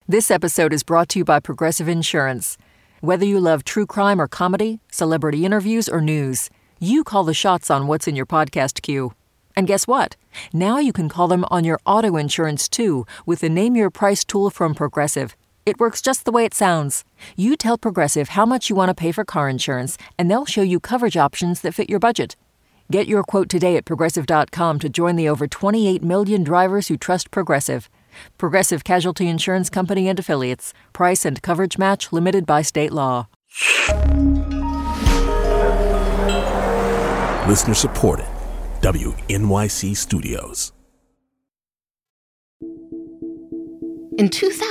This episode is brought to you by Progressive Insurance. Whether you love true crime or comedy, celebrity interviews or news, you call the shots on what's in your podcast queue. And guess what? Now you can call them on your auto insurance too with the Name Your Price tool from Progressive. It works just the way it sounds. You tell Progressive how much you want to pay for car insurance, and they'll show you coverage options that fit your budget. Get your quote today at Progressive.com to join the over 28 million drivers who trust Progressive. Progressive Casualty Insurance Company and Affiliates. Price and coverage match limited by state law. Listener supported. WNYC Studios. In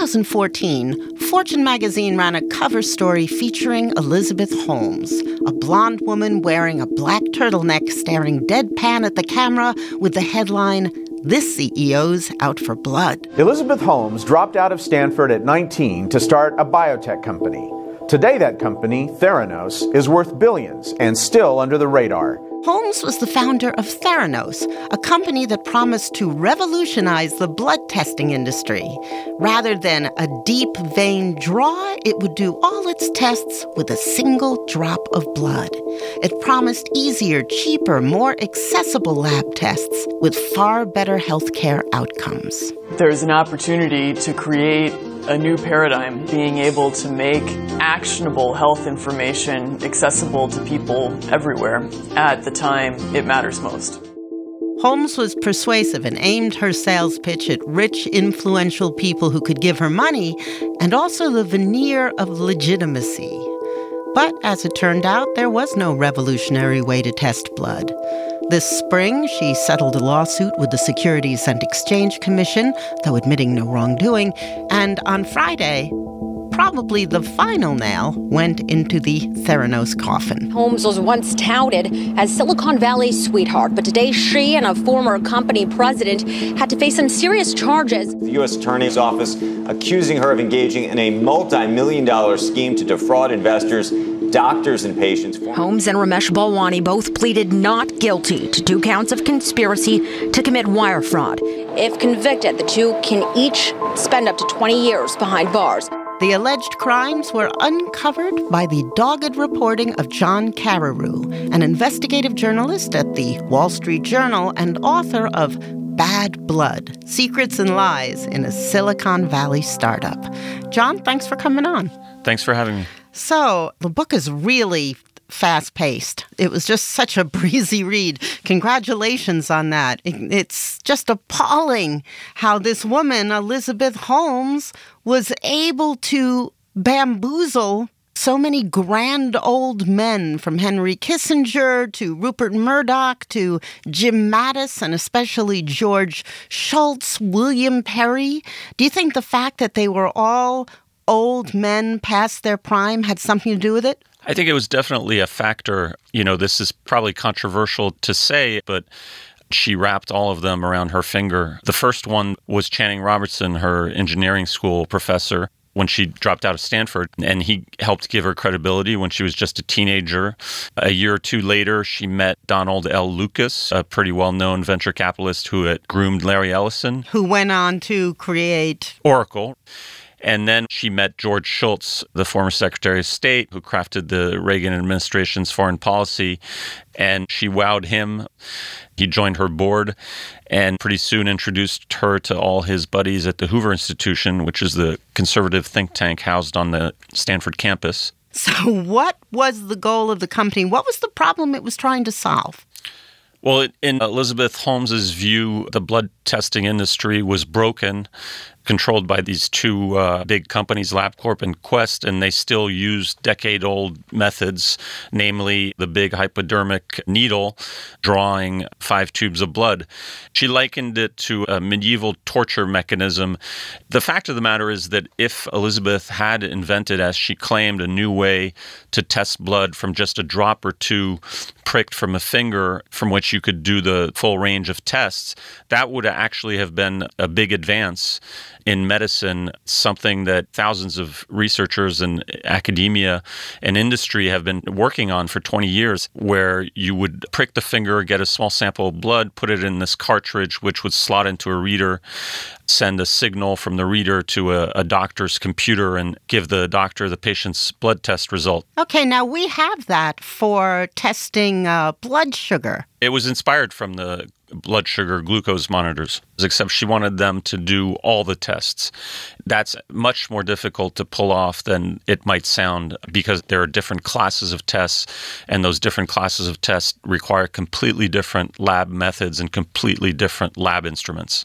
2014, Fortune magazine ran a cover story featuring Elizabeth Holmes, a blonde woman wearing a black turtleneck staring deadpan at the camera with the headline, "This CEO's out for blood." Elizabeth Holmes dropped out of Stanford at 19 to start a biotech company. Today that company, Theranos, is worth billions and still under the radar. Holmes was the founder of Theranos, a company that promised to revolutionize the blood testing industry. Rather than a deep vein draw, it would do all its tests with a single drop of blood. It promised easier, cheaper, more accessible lab tests with far better healthcare outcomes. There's an opportunity to create a new paradigm, being able to make actionable health information accessible to people everywhere at the time it matters most. Holmes was persuasive and aimed her sales pitch at rich, influential people who could give her money and also the veneer of legitimacy. But as it turned out, there was no revolutionary way to test blood. This spring, she settled a lawsuit with the Securities and Exchange Commission, though admitting no wrongdoing, and on Friday, probably the final nail went into the Theranos coffin. Holmes was once touted as Silicon Valley's sweetheart, but today she and a former company president had to face some serious charges. The U.S. Attorney's Office accusing her of engaging in a multi-million-dollar scheme to defraud investors, doctors, and patients. Holmes and Ramesh Balwani both pleaded not guilty to 2 counts of conspiracy to commit wire fraud. If convicted, the two can each spend up to 20 years behind bars. The alleged crimes were uncovered by the dogged reporting of John Carreyrou, an investigative journalist at the Wall Street Journal and author of Bad Blood, Secrets and Lies in a Silicon Valley Startup. John, thanks for coming on. Thanks for having me. So, the book is really fast-paced. It was just such a breezy read. Congratulations on that. It's just appalling how this woman, Elizabeth Holmes, was able to bamboozle so many grand old men, from Henry Kissinger to Rupert Murdoch to Jim Mattis and especially George Shultz, William Perry. Do you think the fact that they were all old men past their prime had something to do with it? I think it was definitely a factor. You know, this is probably controversial to say, but she wrapped all of them around her finger. The first one was Channing Robertson, her engineering school professor, when she dropped out of Stanford, and he helped give her credibility when she was just a teenager. A year or two later, she met Donald L. Lucas, a pretty well-known venture capitalist who had groomed Larry Ellison, who went on to create Oracle. And then she met George Shultz, the former Secretary of State, who crafted the Reagan administration's foreign policy, and she wowed him. He joined her board and pretty soon introduced her to all his buddies at the Hoover Institution, which is the conservative think tank housed on the Stanford campus. So what was the goal of the company? What was the problem it was trying to solve? Well, in Elizabeth Holmes's view, the blood testing industry was broken, controlled by these two big companies, LabCorp and Quest, and they still use decade-old methods, namely the big hypodermic needle drawing 5 tubes of blood. She likened it to a medieval torture mechanism. The fact of the matter is that if Elizabeth had invented, as she claimed, a new way to test blood from just a drop or two pricked from a finger from which you could do the full range of tests, that would actually have been a big advance in medicine, something that thousands of researchers and academia and industry have been working on for 20 years, where you would prick the finger, get a small sample of blood, put it in this cartridge, which would slot into a reader, send a signal from the reader to a doctor's computer and give the doctor the patient's blood test result. Okay, now we have that for testing blood sugar. It was inspired from the blood sugar glucose monitors, except she wanted them to do all the tests. That's much more difficult to pull off than it might sound, because there are different classes of tests, and those different classes of tests require completely different lab methods and completely different lab instruments.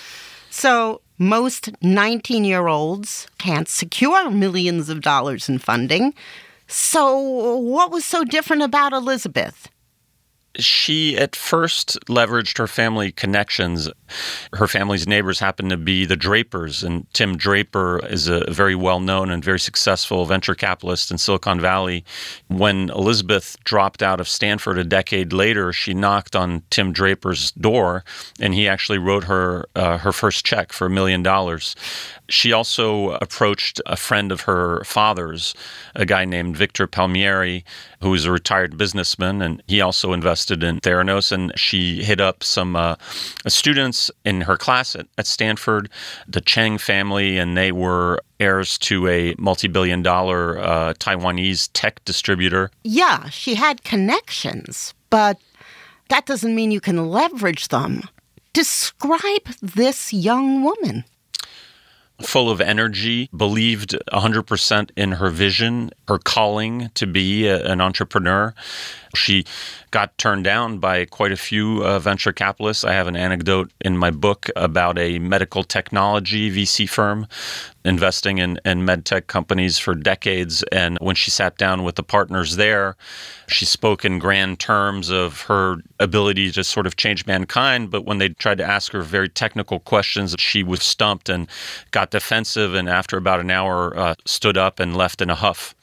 So most 19-year-olds can't secure millions of dollars in funding. So what was so different about Elizabeth? She at first leveraged her family connections. Her family's neighbors happened to be the Drapers, and Tim Draper is a very well-known and very successful venture capitalist in Silicon Valley. When Elizabeth dropped out of Stanford a decade later, she knocked on Tim Draper's door, and he actually wrote her her first check for $1 million. She also approached a friend of her father's, a guy named Victor Palmieri, who was a retired businessman, and he also invested in Theranos. And she hit up some students in her class at Stanford, the Cheng family, and they were heirs to a multi-billion-dollar Taiwanese tech distributor. Yeah, she had connections, but that doesn't mean you can leverage them. Describe this young woman. Full of energy, believed 100% in her vision, her calling to be an entrepreneur. She got turned down by quite a few venture capitalists. I have an anecdote in my book about a medical technology VC firm investing in medtech companies for decades. And when she sat down with the partners there, she spoke in grand terms of her ability to sort of change mankind. But when they tried to ask her very technical questions, she was stumped and got defensive. And after about an hour, stood up and left in a huff.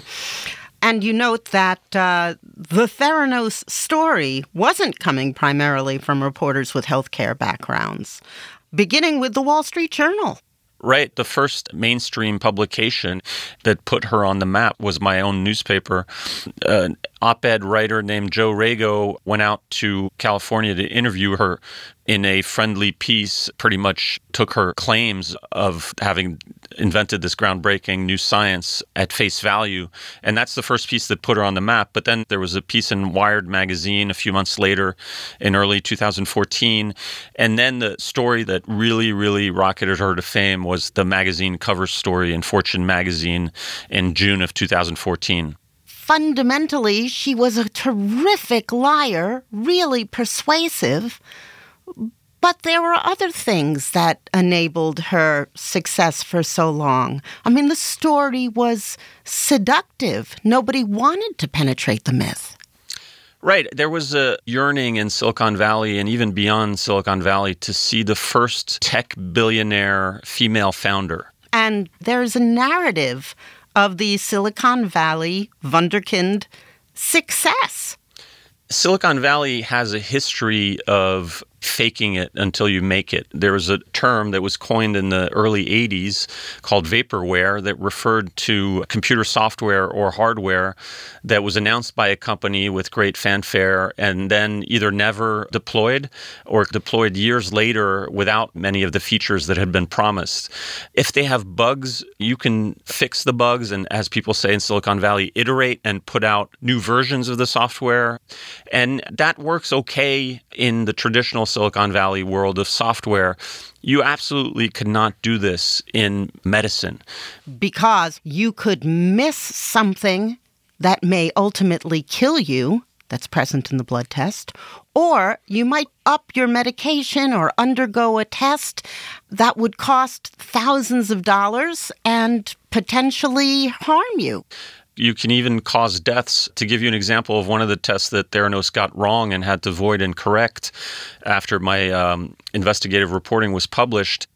And you note that the Theranos story wasn't coming primarily from reporters with healthcare backgrounds, beginning with the Wall Street Journal. Right. The first mainstream publication that put her on the map was my own newspaper. An op-ed writer named Joe Rago went out to California to interview her in a friendly piece, pretty much took her claims of having invented this groundbreaking new science at face value. And that's the first piece that put her on the map. But then there was a piece in Wired magazine a few months later in early 2014. And then the story that really, really rocketed her to fame was the magazine cover story in Fortune magazine in June of 2014. Fundamentally, she was a terrific liar, really persuasive. But there were other things that enabled her success for so long. I mean, the story was seductive. Nobody wanted to penetrate the myth. Right. There was a yearning in Silicon Valley and even beyond Silicon Valley to see the first tech billionaire female founder. And there's a narrative of the Silicon Valley wunderkind success. Silicon Valley has a history of faking it until you make it. There was a term that was coined in the early 80s called vaporware that referred to computer software or hardware that was announced by a company with great fanfare and then either never deployed or deployed years later without many of the features that had been promised. If they have bugs, you can fix the bugs and, as people say in Silicon Valley, iterate and put out new versions of the software. And that works okay in the traditional Silicon Valley world of software. You absolutely could not do this in medicine. Because you could miss something that may ultimately kill you, that's present in the blood test, or you might up your medication or undergo a test that would cost thousands of dollars and potentially harm you. You can even cause deaths. To give you an example of one of the tests that Theranos got wrong and had to void and correct after my investigative reporting was published,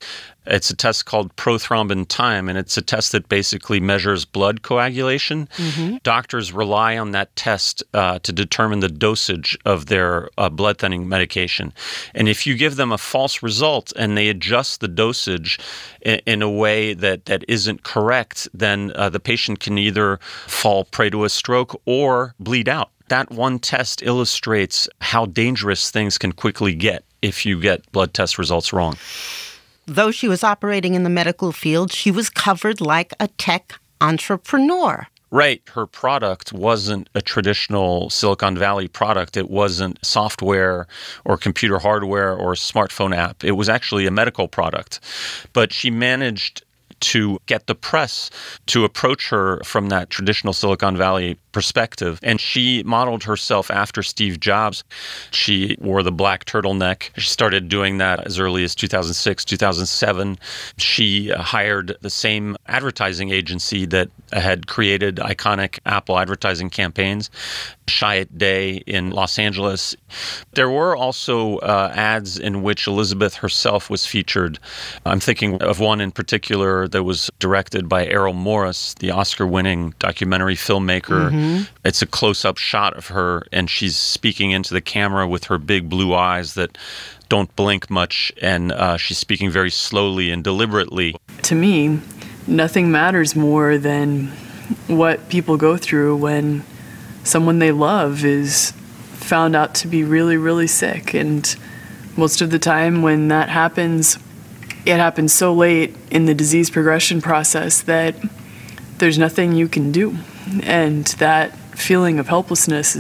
It's a test called prothrombin time, and it's a test that basically measures blood coagulation. Doctors rely on that test to determine the dosage of their blood thinning medication. And if you give them a false result and they adjust the dosage in a way that isn't correct, then the patient can either fall prey to a stroke or bleed out. That one test illustrates how dangerous things can quickly get if you get blood test results wrong. Though she was operating in the medical field, she was covered like a tech entrepreneur. Right. Her product wasn't a traditional Silicon Valley product. It wasn't software or computer hardware or a smartphone app. It was actually a medical product. But she managed to get the press to approach her from that traditional Silicon Valley perspective. And she modeled herself after Steve Jobs. She wore the black turtleneck. She started doing that as early as 2006, 2007. She hired the same advertising agency that had created iconic Apple advertising campaigns, Chiat Day in Los Angeles. There were also ads in which Elizabeth herself was featured. I'm thinking of one in particular that was directed by Errol Morris, the Oscar-winning documentary filmmaker. It's a close-up shot of her, and she's speaking into the camera with her big blue eyes that don't blink much, and she's speaking very slowly and deliberately. To me, nothing matters more than what people go through when someone they love is found out to be really, really sick. And most of the time when that happens, it happens so late in the disease progression process that there's nothing you can do. And that feeling of helplessness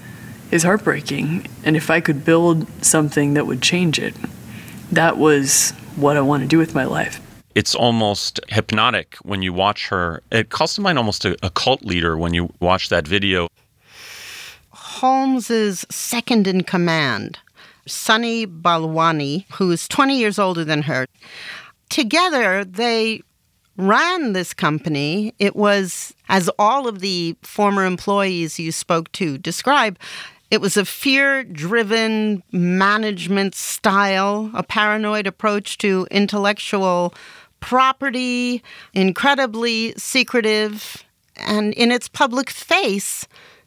is heartbreaking. And if I could build something that would change it, that was what I want to do with my life. It's almost hypnotic when you watch her. It calls to mind almost a cult leader when you watch that video. Holmes's second in command, Sunny Balwani, who's 20 years older than her. Together, they ran this company. It was, as all of the former employees you spoke to describe, it was a fear-driven management style, a paranoid approach to intellectual property, incredibly secretive, and in its public face,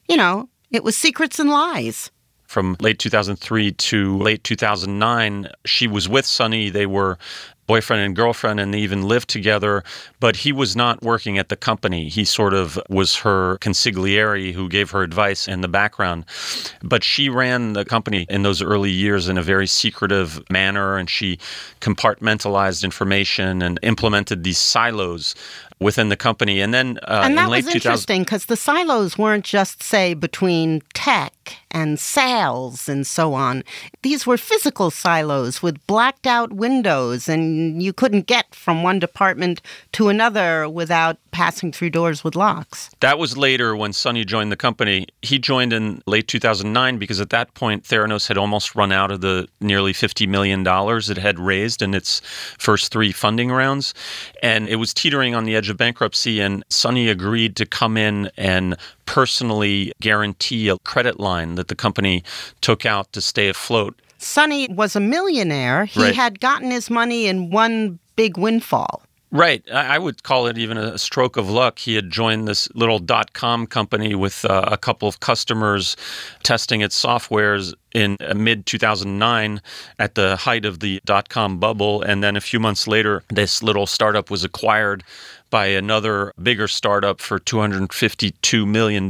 it was secrets and lies. From late 2003 to late 2009, she was with Sunny. They were boyfriend and girlfriend, and they even lived together, but he was not working at the company. He sort of was her consigliere who gave her advice in the background. But she ran the company in those early years in a very secretive manner, and she compartmentalized information and implemented these silos within the company. And then and that was interesting because the silos weren't just, say, between tech and sales and so on. These were physical silos with blacked out windows, and you couldn't get from one department to another without passing through doors with locks. That was later when Sunny joined the company. He joined in late 2009 because at that point, Theranos had almost run out of the nearly $50 million it had raised in its first 3 funding rounds. And it was teetering on the edge of bankruptcy, and Sunny agreed to come in and personally guarantee a credit line that the company took out to stay afloat. Sunny was a millionaire. He had gotten his money in one big windfall. Right. I would call it even a stroke of luck. He had joined this little .com company with a couple of customers testing its softwares in mid-2009 at the height of the .com bubble. And then a few months later, this little startup was acquired by another bigger startup for $252 million.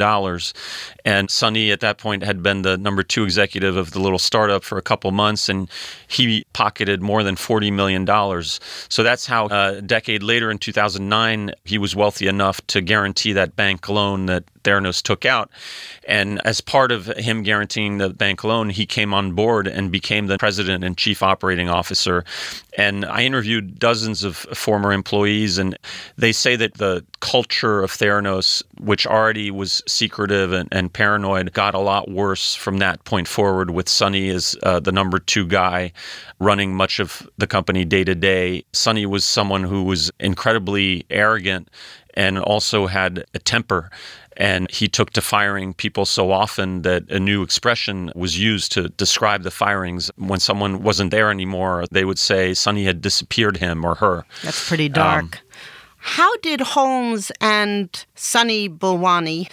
And Sunny at that point had been the number 2 executive of the little startup for a couple months, and he pocketed more than $40 million. So that's how a decade later in 2009, he was wealthy enough to guarantee that bank loan that Theranos took out. And as part of him guaranteeing the bank loan, he came on board and became the president and chief operating officer. And I interviewed dozens of former employees, and they say that the culture of Theranos, which already was secretive and paranoid, got a lot worse from that point forward, with Sunny as the number 2 guy running much of the company day to day. Sunny was someone who was incredibly arrogant and also had a temper. And he took to firing people so often that a new expression was used to describe the firings. When someone wasn't there anymore, they would say Sonny had disappeared him or her. That's pretty dark. How did Holmes and Sonny Balwani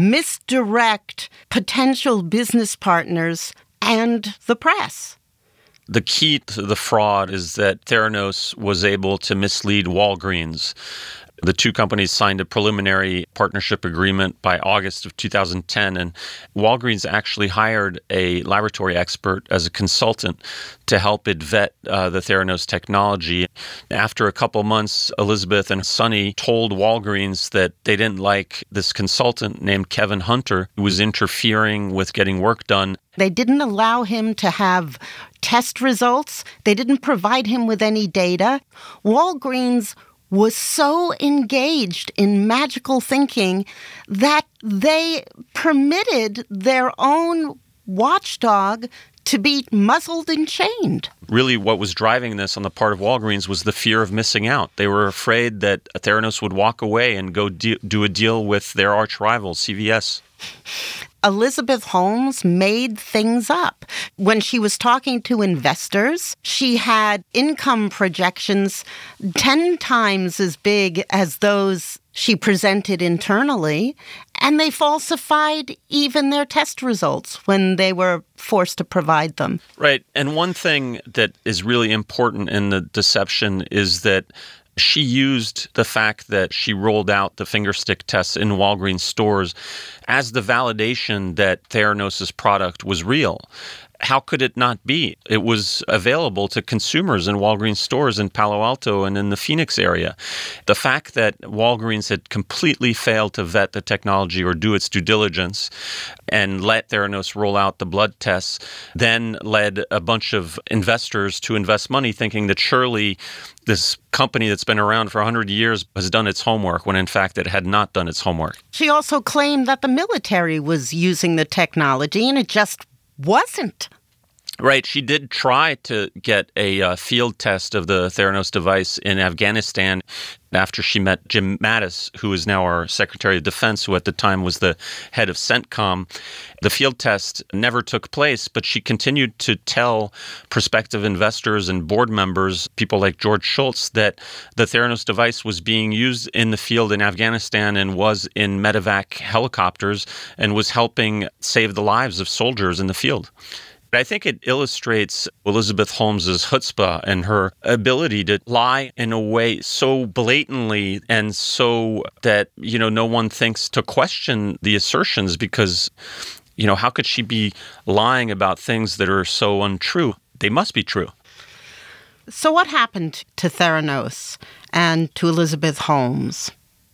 misdirect potential business partners and the press? The key to the fraud is that Theranos was able to mislead Walgreens. The two companies signed a preliminary partnership agreement by August of 2010, and Walgreens actually hired a laboratory expert as a consultant to help it vet the Theranos technology. After a couple months, Elizabeth and Sonny told Walgreens that they didn't like this consultant named Kevin Hunter, who was interfering with getting work done. They didn't allow him to have test results. They didn't provide him with any data. Walgreens was so engaged in magical thinking that they permitted their own watchdog to be muzzled and chained. Really, what was driving this on the part of Walgreens was the fear of missing out. They were afraid that Theranos would walk away and go do a deal with their arch rival, CVS. Elizabeth Holmes made things up. When she was talking to investors, she had income projections 10 times as big as those she presented internally, and they falsified even their test results when they were forced to provide them. Right. And one thing that is really important in the deception is that she used the fact that she rolled out the fingerstick tests in Walgreens stores as the validation that Theranos' product was real. How could it not be? It was available to consumers in Walgreens stores in Palo Alto and in the Phoenix area. The fact that Walgreens had completely failed to vet the technology or do its due diligence and let Theranos roll out the blood tests then led a bunch of investors to invest money thinking that surely this company that's been around for 100 years has done its homework, when in fact it had not done its homework. She also claimed that the military was using the technology, and it just wasn't. Right. She did try to get a field test of the Theranos device in Afghanistan after she met Jim Mattis, who is now our Secretary of Defense, who at the time was the head of CENTCOM. The field test never took place, but she continued to tell prospective investors and board members, people like George Shultz, that the Theranos device was being used in the field in Afghanistan and was in medevac helicopters and was helping save the lives of soldiers in the field. I think it illustrates Elizabeth Holmes's chutzpah and her ability to lie in a way so blatantly and so that, no one thinks to question the assertions because, how could she be lying about things that are so untrue? They must be true. So what happened to Theranos and to Elizabeth Holmes?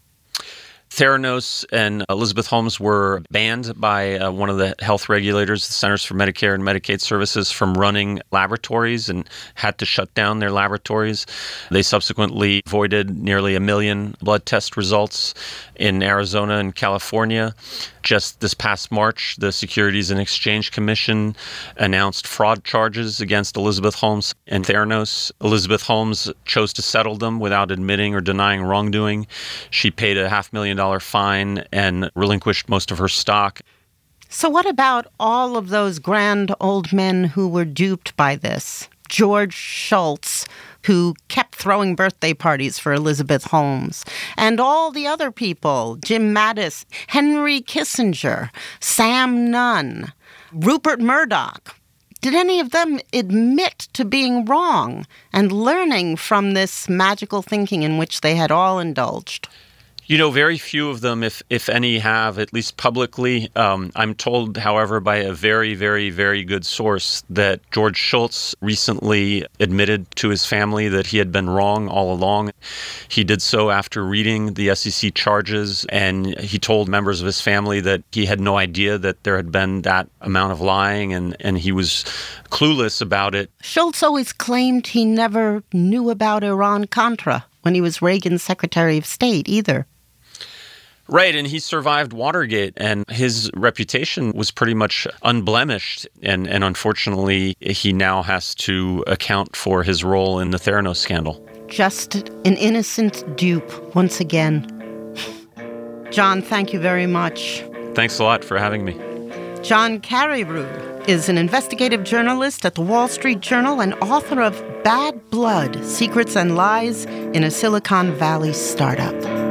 Theranos and Elizabeth Holmes were banned by one of the health regulators, the Centers for Medicare and Medicaid Services, from running laboratories and had to shut down their laboratories. They subsequently voided nearly 1 million blood test results in Arizona and California. Just this past March, the Securities and Exchange Commission announced fraud charges against Elizabeth Holmes and Theranos. Elizabeth Holmes chose to settle them without admitting or denying wrongdoing. She paid a $500,000 fine and relinquished most of her stock. So what about all of those grand old men who were duped by this? George Shultz, who kept throwing birthday parties for Elizabeth Holmes, and all the other people, Jim Mattis, Henry Kissinger, Sam Nunn, Rupert Murdoch. Did any of them admit to being wrong and learning from this magical thinking in which they had all indulged? Very few of them, if any, have, at least publicly. I'm told, however, by a very, very, very good source that George Shultz recently admitted to his family that he had been wrong all along. He did so after reading the SEC charges, and he told members of his family that he had no idea that there had been that amount of lying, and he was clueless about it. Shultz always claimed he never knew about Iran-Contra when he was Reagan's Secretary of State either. Right, and he survived Watergate, and his reputation was pretty much unblemished, and unfortunately, he now has to account for his role in the Theranos scandal. Just an innocent dupe once again. John, thank you very much. Thanks a lot for having me. John Carreyrou is an investigative journalist at the Wall Street Journal and author of Bad Blood: Secrets and Lies in a Silicon Valley Startup.